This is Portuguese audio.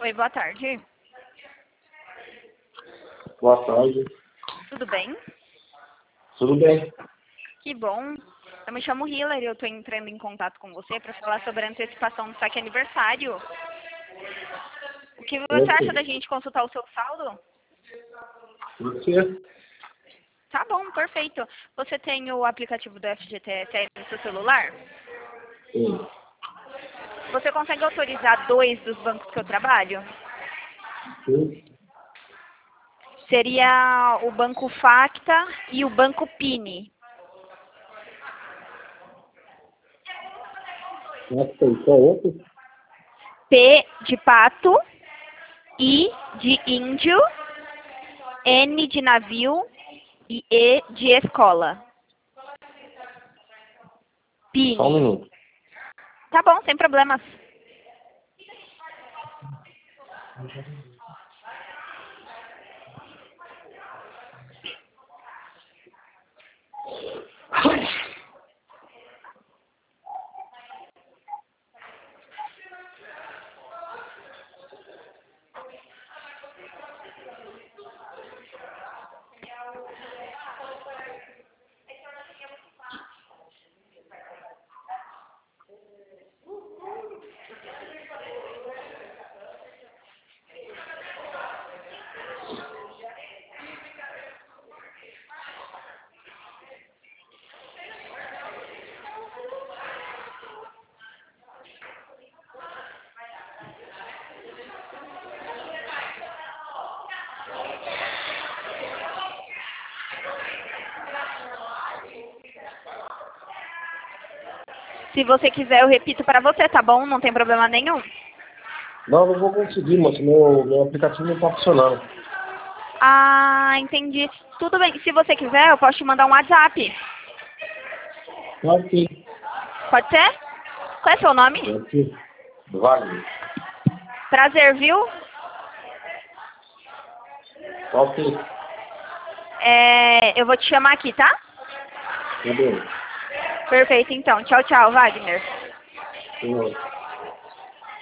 Oi, boa tarde. Boa tarde. Tudo bem? Tudo bem? Que bom. Eu me chamo Hillary, eu estou entrando em contato com você para falar sobre a antecipação do saque aniversário. O que você acha da gente consultar o seu saldo? Você? Tá bom, perfeito. Você tem o aplicativo do FGTS no seu celular? Sim. Você consegue autorizar 2 dos bancos que eu trabalho? Sim. Seria o Banco Facta e o Banco Pini. Nossa, tem qual outro? P de pato, I de índio, N de navio e E de escola. Pini. Só um minuto. Tá bom, sem problemas. Se você quiser, eu repito para você, tá bom? Não tem problema nenhum. Não vou conseguir, moço. Meu aplicativo não está funcionando. Ah, entendi. Tudo bem. Se você quiser, eu posso te mandar um WhatsApp. Claro que Pode ser? Qual é seu nome? aqui. Vale. Prazer, viu? Ok. Eu vou te chamar aqui, tá? Tá bem. Perfeito, então. Tchau, tchau, Wagner. Senhor.